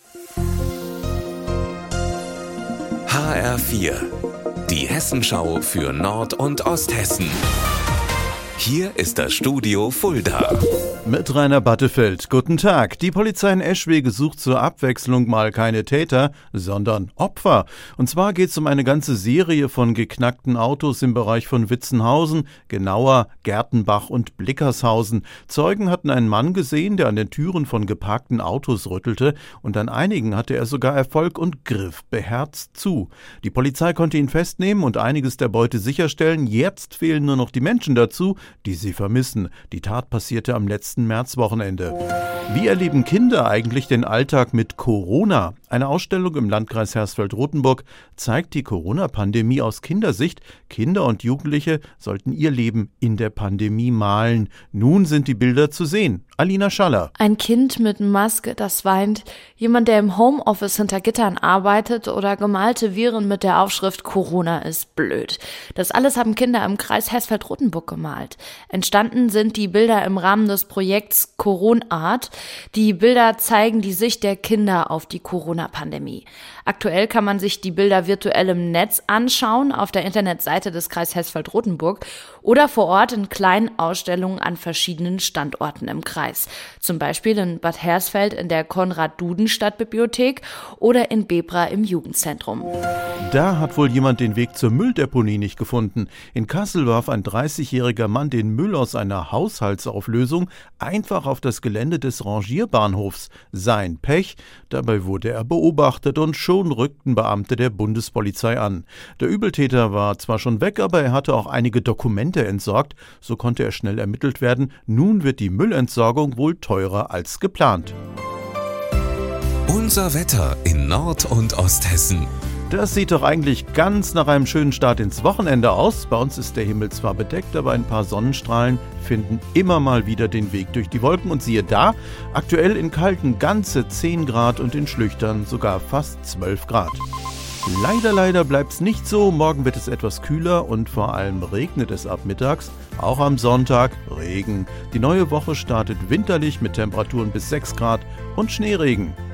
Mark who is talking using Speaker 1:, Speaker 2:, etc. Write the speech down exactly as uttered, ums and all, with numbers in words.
Speaker 1: H R vier, die Hessenschau für Nord- und Osthessen. Hier ist das Studio Fulda.
Speaker 2: Mit Rainer Battefeld. Guten Tag. Die Polizei in Eschwege sucht zur Abwechslung mal keine Täter, sondern Opfer. Und zwar geht es um eine ganze Serie von geknackten Autos im Bereich von Witzenhausen, genauer Gertenbach und Blickershausen. Zeugen hatten einen Mann gesehen, der an den Türen von geparkten Autos rüttelte, und an einigen hatte er sogar Erfolg und griff beherzt zu. Die Polizei konnte ihn festnehmen und einiges der Beute sicherstellen. Jetzt fehlen nur noch die Menschen dazu, die sie vermissen. Die Tat passierte am letzten Märzwochenende. Wie erleben Kinder eigentlich den Alltag mit Corona? Eine Ausstellung im Landkreis Hersfeld-Rotenburg zeigt die Corona-Pandemie aus Kindersicht. Kinder und Jugendliche sollten ihr Leben in der Pandemie malen. Nun sind die Bilder zu sehen. Alina Schaller.
Speaker 3: Ein Kind mit Maske, das weint, jemand, der im Homeoffice hinter Gittern arbeitet oder gemalte Viren mit der Aufschrift Corona ist blöd. Das alles haben Kinder im Kreis Hersfeld-Rotenburg gemalt. Entstanden sind die Bilder im Rahmen des Projekts Coronart. Die Bilder zeigen die Sicht der Kinder auf die Corona-Pandemie. Aktuell kann man sich die Bilder virtuell im Netz anschauen, auf der Internetseite des Kreis Hersfeld-Rotenburg oder vor Ort in kleinen Ausstellungen an verschiedenen Standorten im Kreis. Zum Beispiel in Bad Hersfeld in der Konrad-Duden-Stadtbibliothek oder in Bebra im Jugendzentrum.
Speaker 2: Da hat wohl jemand den Weg zur Mülldeponie nicht gefunden. In Kassel warf ein dreißigjähriger Mann den Müll aus einer Haushaltsauflösung einfach auf das Gelände des Rangierbahnhofs. Sein Pech, dabei wurde er beobachtet und schon rückten Beamte der Bundespolizei an. Der Übeltäter war zwar schon weg, aber er hatte auch einige Dokumente entsorgt. So konnte er schnell ermittelt werden. Nun wird die Müllentsorgung wohl teurer als geplant.
Speaker 1: Unser Wetter in Nord- und Osthessen.
Speaker 2: Das sieht doch eigentlich ganz nach einem schönen Start ins Wochenende aus. Bei uns ist der Himmel zwar bedeckt, aber ein paar Sonnenstrahlen finden immer mal wieder den Weg durch die Wolken. Und siehe da, aktuell in Kalten ganze zehn Grad und in Schlüchtern sogar fast zwölf Grad. Leider, leider bleibt's nicht so. Morgen wird es etwas kühler und vor allem regnet es ab mittags. Auch am Sonntag Regen. Die neue Woche startet winterlich mit Temperaturen bis sechs Grad und Schneeregen.